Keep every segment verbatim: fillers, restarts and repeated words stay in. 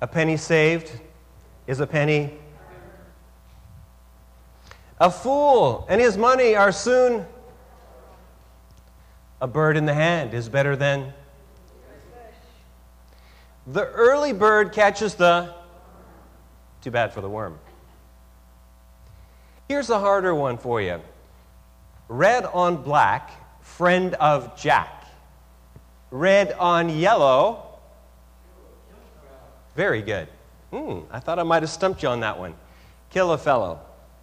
A penny saved is a penny. A fool and his money are soon. A bird in the hand is better than. The early bird catches the. Too bad for the worm. Here's a harder one for you. Red on black, friend of Jack. Red on yellow. Very good. Hmm, I thought I might have stumped you on that one. Kill a fellow.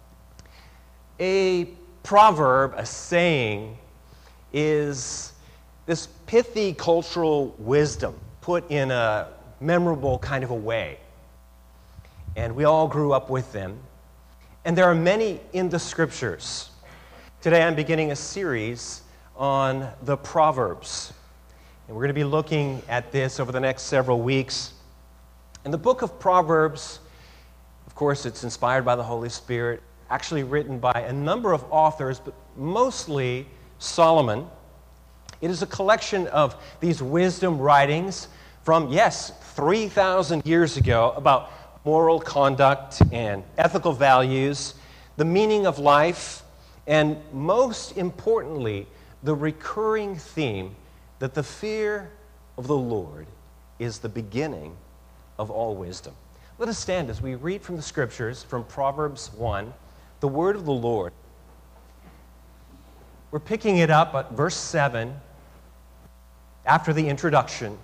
A proverb, a saying, is this pithy cultural wisdom put in a memorable kind of a way. And we all grew up with them. And there are many in the Scriptures. Today I'm beginning a series on the Proverbs. And we're going to be looking at this over the next several weeks. And the book of Proverbs, of course, it's inspired by the Holy Spirit, actually written by a number of authors, but mostly Solomon. It is a collection of these wisdom writings from, yes, three thousand years ago about moral conduct and ethical values, the meaning of life, and most importantly, the recurring theme that the fear of the Lord is the beginning of all wisdom. Let us stand as we read from the Scriptures, from Proverbs one, the word of the Lord. We're picking it up at verse seven, after the introduction.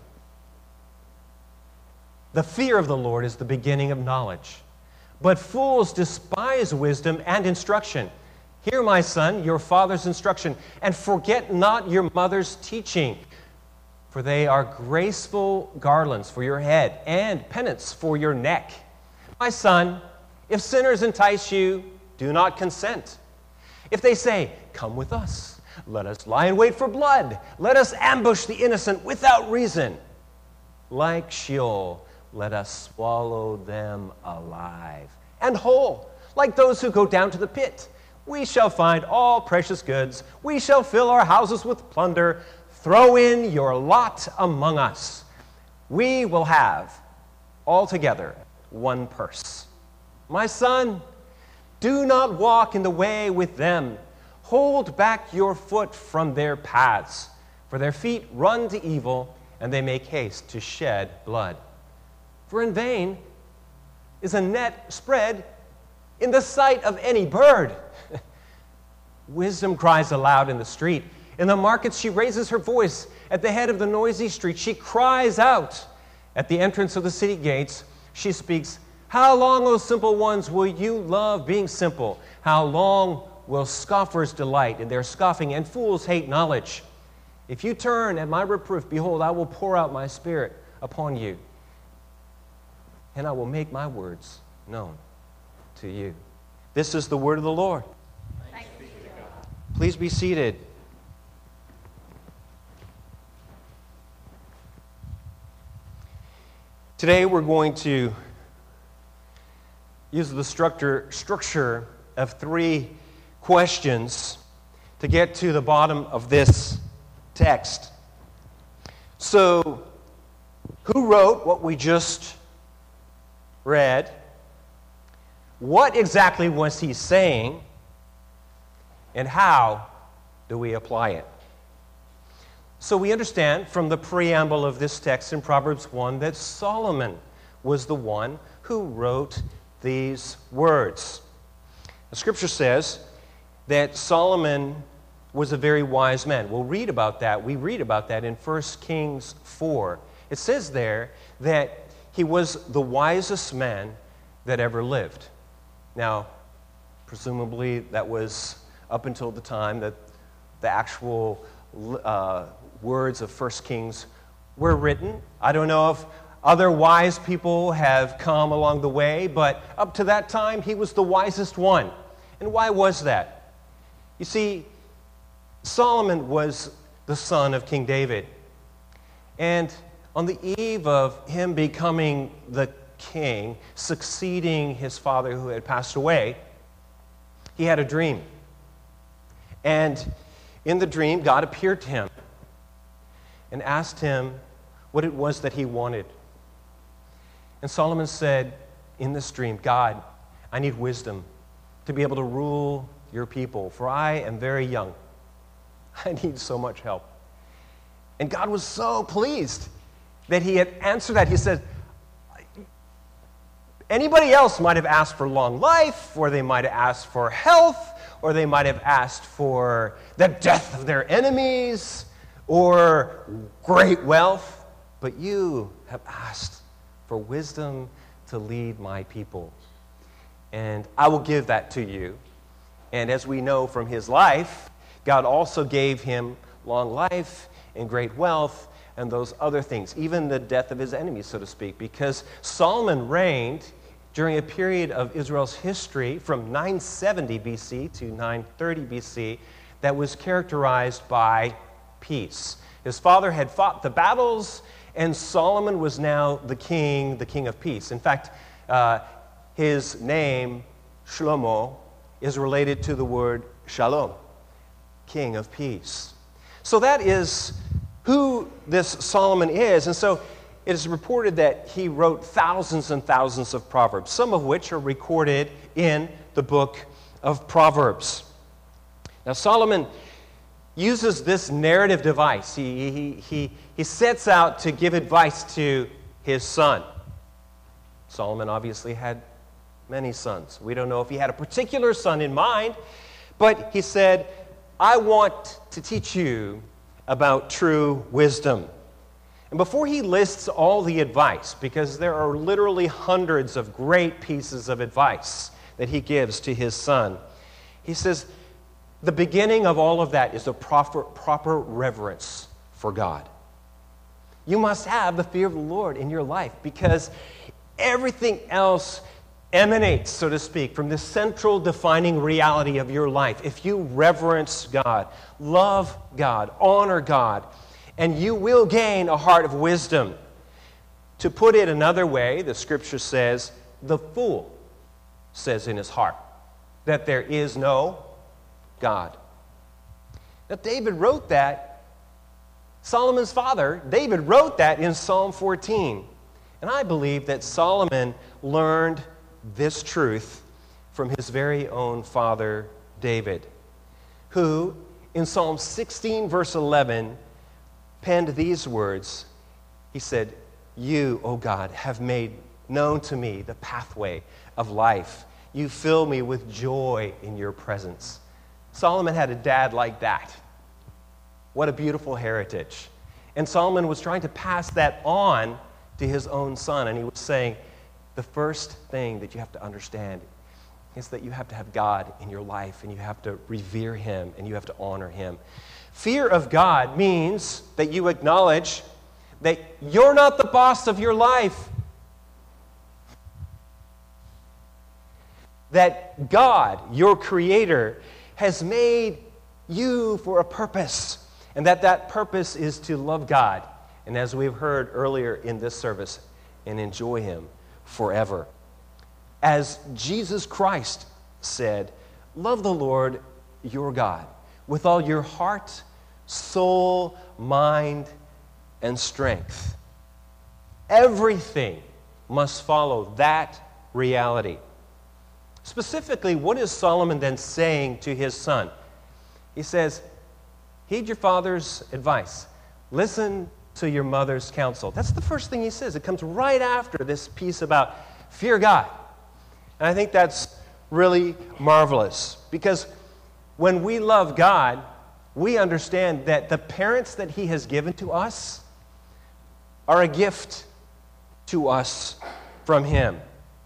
The fear of the Lord is the beginning of knowledge, but fools despise wisdom and instruction. Hear, my son, your father's instruction, and forget not your mother's teaching, for they are graceful garlands for your head and pennants for your neck. My son, if sinners entice you, do not consent. If they say, come with us, let us lie in wait for blood, let us ambush the innocent without reason. Like Sheol, let us swallow them alive and whole, like those who go down to the pit. We shall find all precious goods. We shall fill our houses with plunder. Throw in your lot among us. We will have altogether one purse. My son, do not walk in the way with them. Hold back your foot from their paths, for their feet run to evil, and they make haste to shed blood. For in vain is a net spread in the sight of any bird. Wisdom cries aloud in the street. In the markets she raises her voice. At the head of the noisy street she cries out. At the entrance of the city gates she speaks, how long, O simple ones, will you love being simple? How long will scoffers delight in their scoffing, and fools hate knowledge? If you turn at my reproof, behold, I will pour out my spirit upon you, and I will make my words known to you. This is the word of the Lord. Thanks be to God. Please be seated. Today we're going to use the structure, structure of three questions to get to the bottom of this text. So, who wrote what we just read? What exactly was he saying? And how do we apply it? So we understand from the preamble of this text in Proverbs one that Solomon was the one who wrote these words. The Scripture says that Solomon was a very wise man. We'll read about that. We read about that in First Kings four. It says there that he was the wisest man that ever lived. Now, presumably that was up until the time that the actual uh, words of First Kings were written. I don't know if other wise people have come along the way, but up to that time, he was the wisest one. And why was that? You see, Solomon was the son of King David. And on the eve of him becoming the king, succeeding his father who had passed away, he had a dream. And in the dream, God appeared to him and asked him what it was that he wanted. And Solomon said in this dream, God, I need wisdom to be able to rule your people, for I am very young. I need so much help. And God was so pleased that he had answered that. He said, anybody else might have asked for long life, or they might have asked for health, or they might have asked for the death of their enemies, or great wealth. But you have asked for wisdom to lead my people. And I will give that to you. And as we know from his life, God also gave him long life and great wealth and those other things, even the death of his enemies, so to speak, because Solomon reigned during a period of Israel's history from nine seventy B C to nine thirty B C that was characterized by peace. His father had fought the battles, and Solomon was now the king, the king of peace. In fact, uh, his name, Shlomo, is related to the word shalom, king of peace. So that is who this Solomon is. And so it is reported that he wrote thousands and thousands of proverbs, some of which are recorded in the book of Proverbs. Now, Solomon uses this narrative device. He, he, he, he sets out to give advice to his son. Solomon obviously had many sons. We don't know if he had a particular son in mind, but he said, I want to teach you about true wisdom. And before he lists all the advice, because there are literally hundreds of great pieces of advice that he gives to his son, he says, the beginning of all of that is a proper, proper reverence for God. You must have the fear of the Lord in your life, because everything else emanates, so to speak, from the central defining reality of your life. If you reverence God, love God, honor God, and you will gain a heart of wisdom. To put it another way, the scripture says, the fool says in his heart that there is no God. Now, David wrote that, Solomon's father, David wrote that in Psalm fourteen. And I believe that Solomon learned this truth from his very own father, David, who in Psalm sixteen, verse eleven, penned these words. He said, you, O God, have made known to me the pathway of life. You fill me with joy in your presence. Solomon had a dad like that. What a beautiful heritage. And Solomon was trying to pass that on to his own son, and he was saying, the first thing that you have to understand is that you have to have God in your life, and you have to revere him, and you have to honor him. Fear of God means that you acknowledge that you're not the boss of your life. That God, your creator, has made you for a purpose, and that that purpose is to love God, and as we've heard earlier in this service, and enjoy him forever. As Jesus Christ said, love the Lord your God with all your heart, soul, mind, and strength. Everything must follow that reality. Specifically, what is Solomon then saying to his son? He says, heed your father's advice. Listen to your mother's counsel. That's the first thing he says. It comes right after this piece about fear God. And I think that's really marvelous, because when we love God, we understand that the parents that he has given to us are a gift to us from him.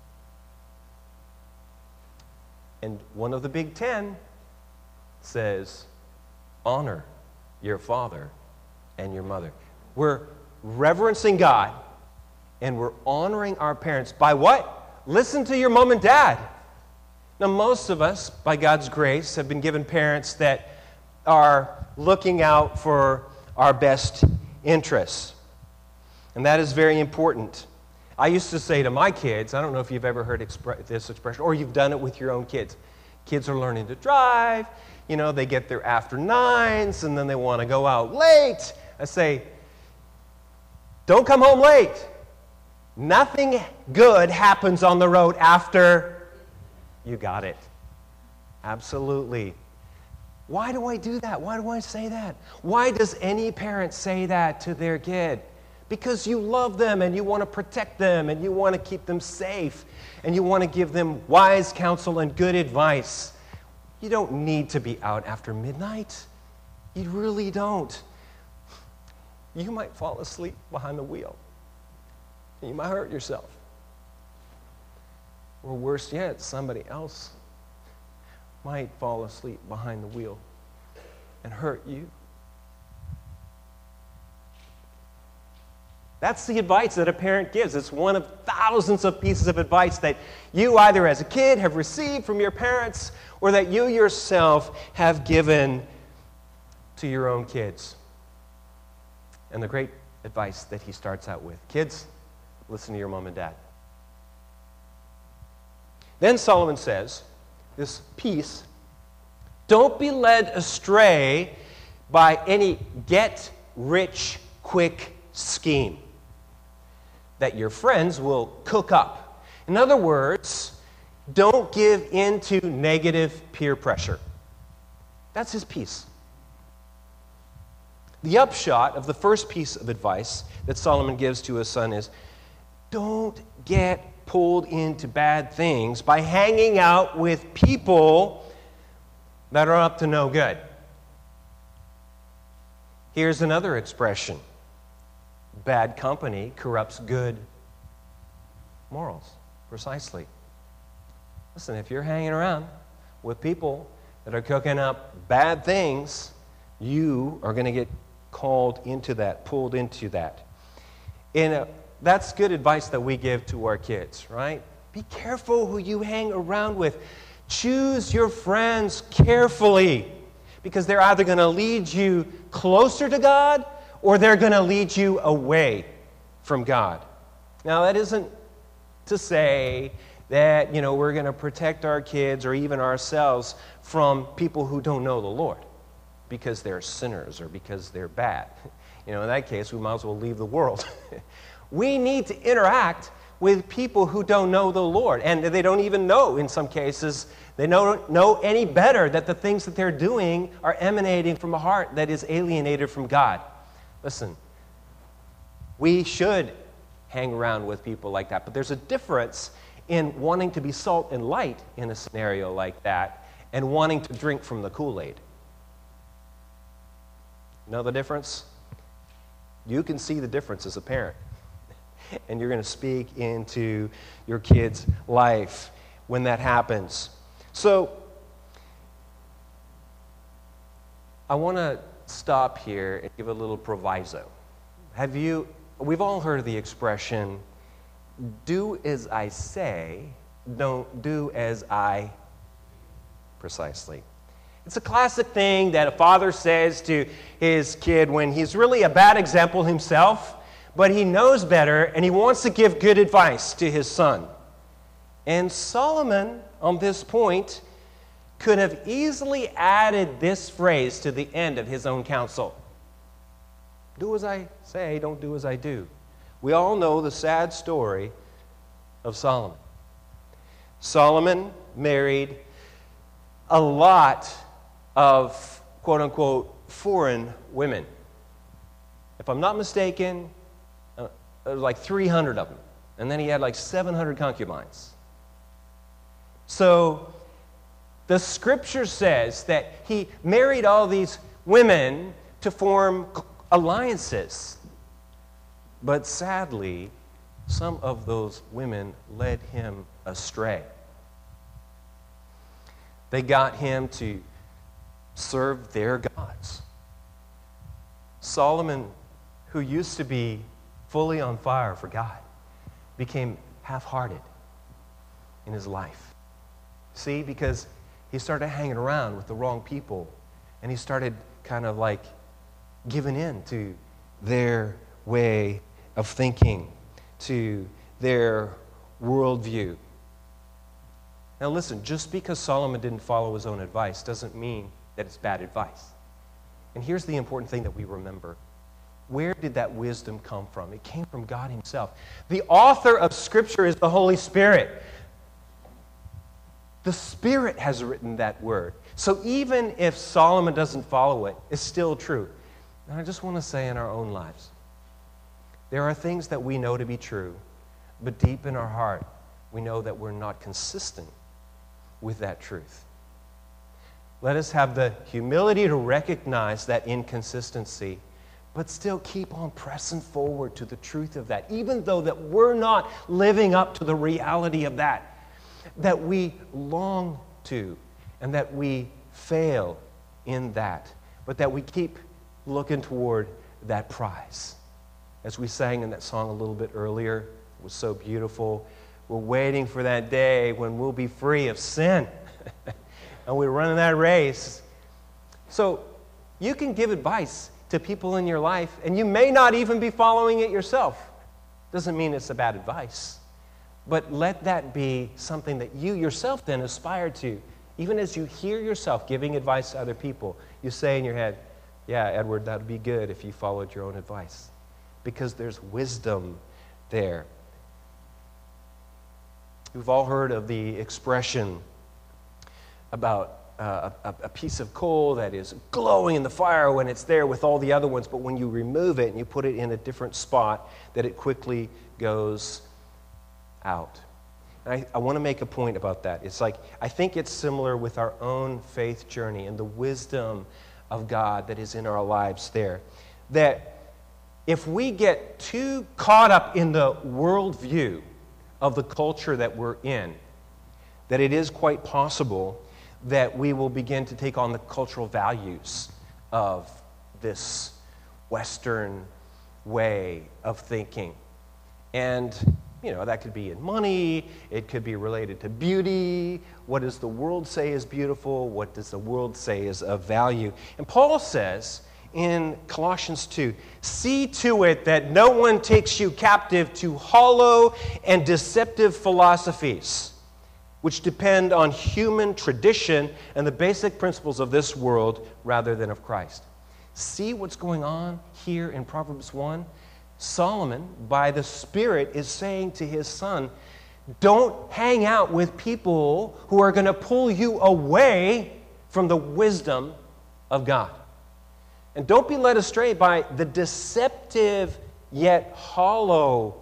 And one of the Big Ten says, honor your father and your mother. We're reverencing God, and we're honoring our parents by what? Listen to your mom and dad. Now, most of us, by God's grace, have been given parents that are looking out for our best interests. And that is very important. I used to say to my kids, I don't know if you've ever heard expre- this expression, or you've done it with your own kids. Kids are learning to drive, you know, they get their after nines, and then they want to go out late. I say, don't come home late. Nothing good happens on the road after you got it. Absolutely. Why do I do that? Why do I say that? Why does any parent say that to their kid? Because you love them and you want to protect them and you want to keep them safe and you want to give them wise counsel and good advice. You don't need to be out after midnight. You really don't. You might fall asleep behind the wheel. You might hurt yourself. Or worse yet, somebody else might fall asleep behind the wheel and hurt you. That's the advice that a parent gives. It's one of thousands of pieces of advice that you either as a kid have received from your parents or that you yourself have given to your own kids. And the great advice that he starts out with, kids, listen to your mom and dad. Then Solomon says, this piece, don't be led astray by any get-rich-quick scheme that your friends will cook up. In other words, don't give in to negative peer pressure. That's his piece. The upshot of the first piece of advice that Solomon gives to his son is, don't get pulled into bad things by hanging out with people that are up to no good. Here's another expression. Bad company corrupts good morals. Precisely. Listen, if you're hanging around with people that are cooking up bad things, you are going to get called into that, pulled into that. And uh, that's good advice that we give to our kids, right? Be careful who you hang around with. Choose your friends carefully, because they're either going to lead you closer to God or they're going to lead you away from God. Now, that isn't to say that, you know, we're going to protect our kids or even ourselves from people who don't know the Lord because they're sinners or because they're bad. You know, in that case, we might as well leave the world. We need to interact with people who don't know the Lord, and they don't even know, in some cases, they don't know any better that the things that they're doing are emanating from a heart that is alienated from God. Listen, we should hang around with people like that, but there's a difference in wanting to be salt and light in a scenario like that and wanting to drink from the Kool-Aid. Know the difference? You can see the difference as a parent. And you're going to speak into your kid's life when that happens. So, I want to stop here and give a little proviso. Have you, we've all heard of the expression, do as I say, don't do as I precisely. It's a classic thing that a father says to his kid when he's really a bad example himself, but he knows better and he wants to give good advice to his son. And Solomon, on this point, could have easily added this phrase to the end of his own counsel. Do as I say, don't do as I do. We all know the sad story of Solomon. Solomon married a lot of, quote-unquote, foreign women. If I'm not mistaken, uh, there was like three hundred of them. And then he had like seven hundred concubines. So the scripture says that he married all these women to form alliances. But sadly, some of those women led him astray. They got him to serve their gods. Solomon, who used to be fully on fire for God, became half-hearted in his life. See, because he started hanging around with the wrong people, and he started kind of like giving in to their way of thinking, to their worldview. Now listen, just because Solomon didn't follow his own advice doesn't mean that it's bad advice. And here's the important thing that we remember. Where did that wisdom come from? It came from God himself. The author of Scripture is the Holy Spirit. The Spirit has written that word. So even if Solomon doesn't follow it, it's still true. And I just want to say in our own lives, there are things that we know to be true, but deep in our heart, we know that we're not consistent with that truth. Let us have the humility to recognize that inconsistency, but still keep on pressing forward to the truth of that, even though that we're not living up to the reality of that, that we long to, and that we fail in that, but that we keep looking toward that prize. As we sang in that song a little bit earlier, it was so beautiful. We're waiting for that day when we'll be free of sin. And we're running that race. So you can give advice to people in your life, and you may not even be following it yourself. Doesn't mean it's a bad advice. But let that be something that you yourself then aspire to. Even as you hear yourself giving advice to other people, you say in your head, yeah, Edward, that would be good if you followed your own advice. Because there's wisdom there. We've all heard of the expression about uh, a, a piece of coal that is glowing in the fire when it's there with all the other ones, but when you remove it and you put it in a different spot, that it quickly goes out. And I, I want to make a point about that. It's like, I think it's similar with our own faith journey and the wisdom of God that is in our lives there. That if we get too caught up in the worldview of the culture that we're in, that it is quite possible that we will begin to take on the cultural values of this Western way of thinking. And, you know, that could be in money, it could be related to beauty. What does the world say is beautiful? What does the world say is of value? And Paul says in Colossians two, see to it that no one takes you captive to hollow and deceptive philosophies, which depend on human tradition and the basic principles of this world rather than of Christ. See what's going on here in Proverbs one? Solomon, by the Spirit, is saying to his son, don't hang out with people who are going to pull you away from the wisdom of God. And don't be led astray by the deceptive yet hollow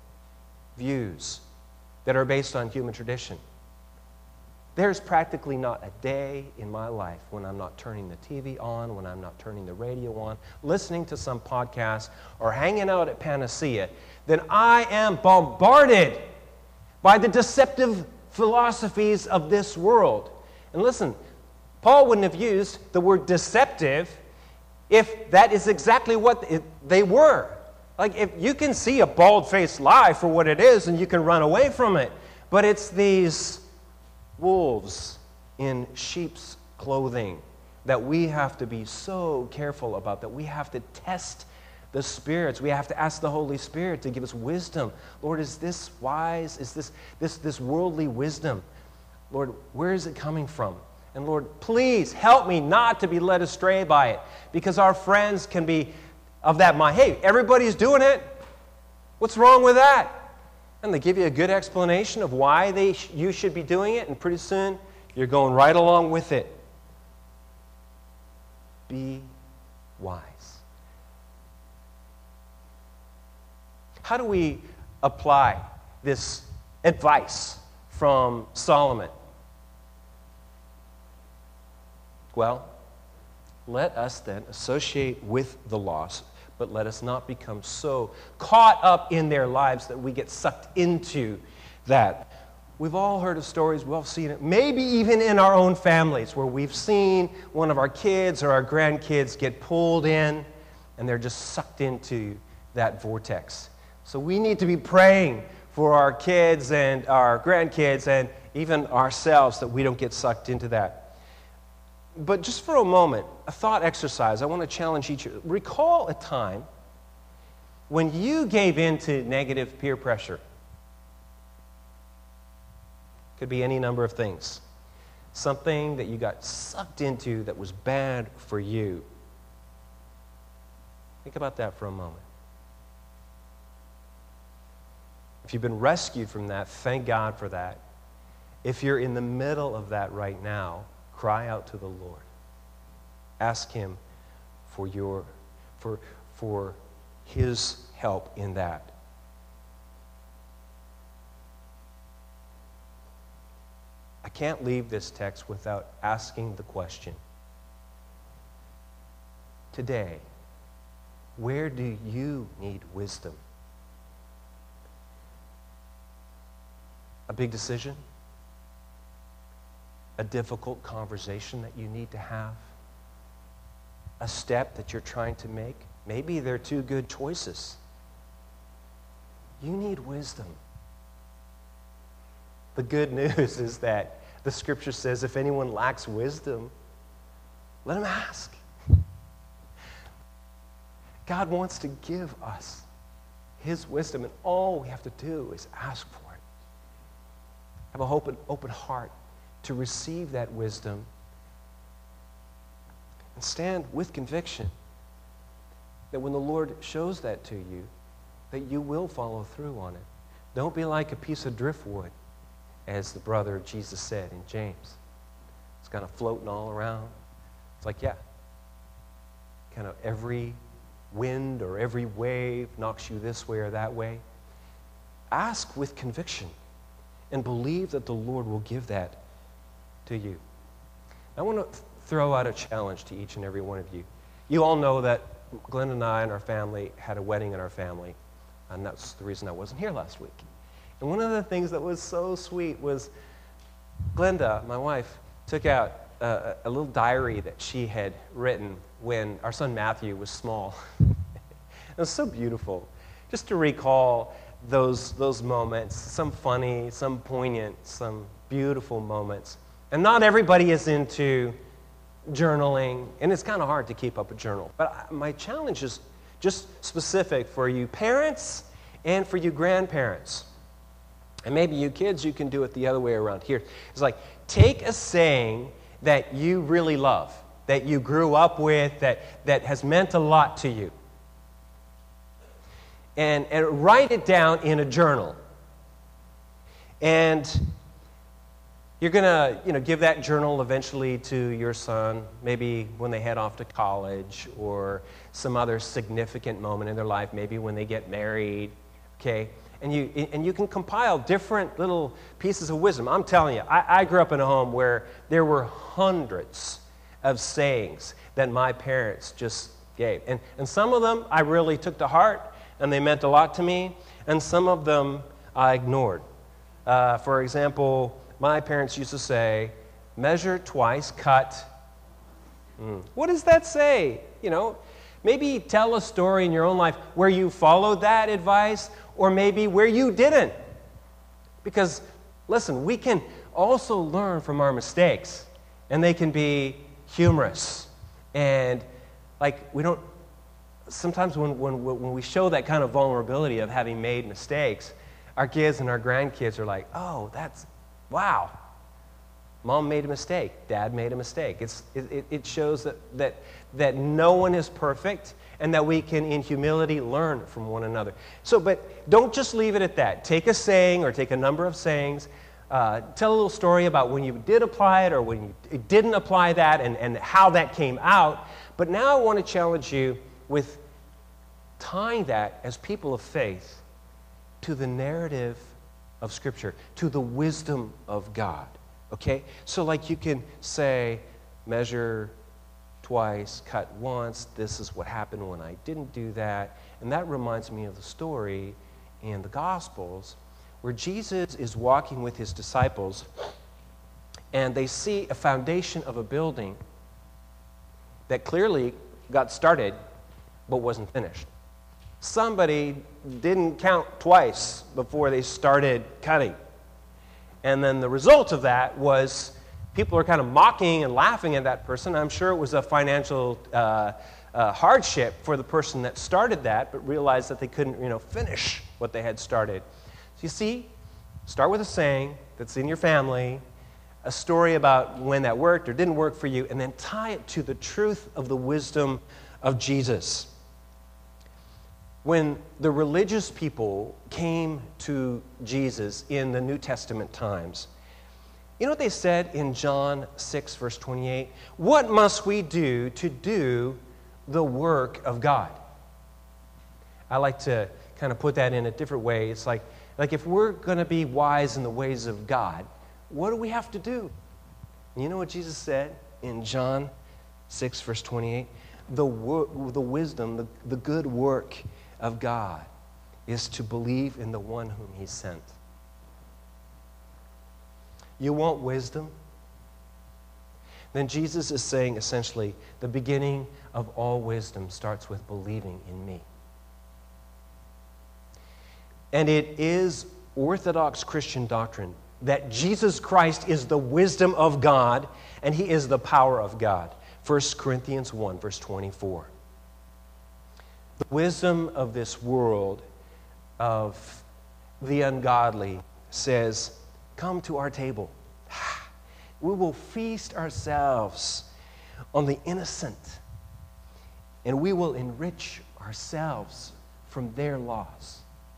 views that are based on human tradition. There's practically not a day in my life when I'm not turning the T V on, when I'm not turning the radio on, listening to some podcast, or hanging out at Panacea, then I am bombarded by the deceptive philosophies of this world. And listen, Paul wouldn't have used the word deceptive if that is exactly what it, they were. Like, if you can see a bald-faced lie for what it is and you can run away from it, but it's these wolves in sheep's clothing that we have to be so careful about, that we have to test the spirits. We have to ask the Holy Spirit to give us wisdom. Lord, is this wise? Is this this this worldly wisdom? Lord, where is it coming from? And Lord, please help me not to be led astray by it, because our friends can be of that mind. Hey, everybody's doing it. What's wrong with that? And they give you a good explanation of why they sh- you should be doing it, and pretty soon you're going right along with it. Be wise. How do we apply this advice from Solomon? Well, let us then associate with the lost, but let us not become so caught up in their lives that we get sucked into that. We've all heard of stories, we've all seen it, maybe even in our own families, where we've seen one of our kids or our grandkids get pulled in, and they're just sucked into that vortex. So we need to be praying for our kids and our grandkids and even ourselves that we don't get sucked into that. But just for a moment, a thought exercise, I want to challenge each of you. Recall a time when you gave in to negative peer pressure. Could be any number of things. Something that you got sucked into that was bad for you. Think about that for a moment. If you've been rescued from that, thank God for that. If you're in the middle of that right now, cry out to the Lord. Ask Him for your for for His help in that. I can't leave this text without asking the question. Today, where do you need wisdom? A big decision? A difficult conversation that you need to have? A step that you're trying to make? Maybe they're two good choices. You need wisdom. The good news is that the Scripture says if anyone lacks wisdom, let him ask. God wants to give us His wisdom, and all we have to do is ask for it. Have an open, open heart to receive that wisdom and stand with conviction that when the Lord shows that to you, that you will follow through on it. Don't be like a piece of driftwood, as the brother of Jesus said in James. It's kind of floating all around. It's like, yeah, kind of every wind or every wave knocks you this way or that way. Ask with conviction and believe that the Lord will give that to you. I want to throw out a challenge to each and every one of you. You all know that Glenn and I and our family had a wedding in our family, and that's the reason I wasn't here last week. And one of the things that was so sweet was Glenda, my wife, took out a, a little diary that she had written when our son Matthew was small. It was so beautiful, just to recall those, those moments, some funny, some poignant, some beautiful moments. And not everybody is into journaling, and it's kind of hard to keep up a journal. But my challenge is just specific for you parents and for you grandparents. And maybe you kids, you can do it the other way around. Here, it's like, take a saying that you really love, that you grew up with, that, that has meant a lot to you. And, and write it down in a journal. And you're going to, you know, give that journal eventually to your son, maybe when they head off to college or some other significant moment in their life, maybe when they get married, okay? And you, and you can compile different little pieces of wisdom. I'm telling you, I, I grew up in a home where there were hundreds of sayings that my parents just gave. And, and some of them I really took to heart, and they meant a lot to me, and some of them I ignored. Uh, for example, my parents used to say, measure twice, cut. Mm. What does that say? You know, maybe tell a story in your own life where you followed that advice, or maybe where you didn't. Because, listen, we can also learn from our mistakes, and they can be humorous. And, like, we don't, sometimes when, when, when we show that kind of vulnerability of having made mistakes, our kids and our grandkids are like, oh, that's, wow. Mom made a mistake. Dad made a mistake. It's, it, it shows that, that, that no one is perfect, and that we can, in humility, learn from one another. So, but don't just leave it at that. Take a saying or take a number of sayings. Uh, tell a little story about when you did apply it or when you didn't apply that and, and how that came out. But now I want to challenge you with tying that as people of faith to the narrative of Scripture, to the wisdom of God. Okay? So like you can say, measure twice, cut once, this is what happened when I didn't do that. And that reminds me of the story in the Gospels where Jesus is walking with his disciples and they see a foundation of a building that clearly got started but wasn't finished. Somebody didn't count twice before they started cutting. And then the result of that was people are kind of mocking and laughing at that person. I'm sure it was a financial uh, uh, hardship for the person that started that, but realized that they couldn't, you know, finish what they had started. So you see, start with a saying that's in your family, a story about when that worked or didn't work for you, and then tie it to the truth of the wisdom of Jesus. When the religious people came to Jesus in the New Testament times, you know what they said in John six, verse twenty-eight? What must we do to do the work of God? I like to kind of put that in a different way. It's like, like if we're going to be wise in the ways of God, what do we have to do? And you know what Jesus said in John six, verse twenty-eight? The, wor- the wisdom, the, the good work of God is to believe in the one whom He sent. You want wisdom? Then Jesus is saying essentially, the beginning of all wisdom starts with believing in me. And it is Orthodox Christian doctrine that Jesus Christ is the wisdom of God and He is the power of God. First Corinthians one, verse twenty-four. The wisdom of this world, of the ungodly, says, come to our table. We will feast ourselves on the innocent, and we will enrich ourselves from their laws.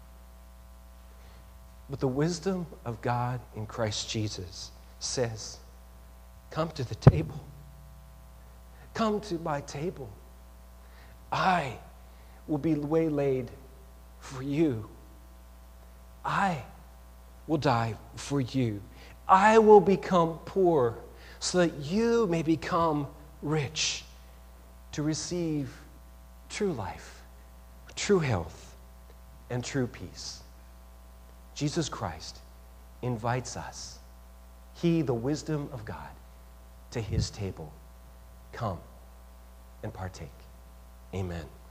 But the wisdom of God in Christ Jesus says, come to the table. Come to my table. I will be waylaid for you. I will die for you. I will become poor so that you may become rich to receive true life, true health, and true peace. Jesus Christ invites us, He, the wisdom of God, to His table. Come and partake. Amen.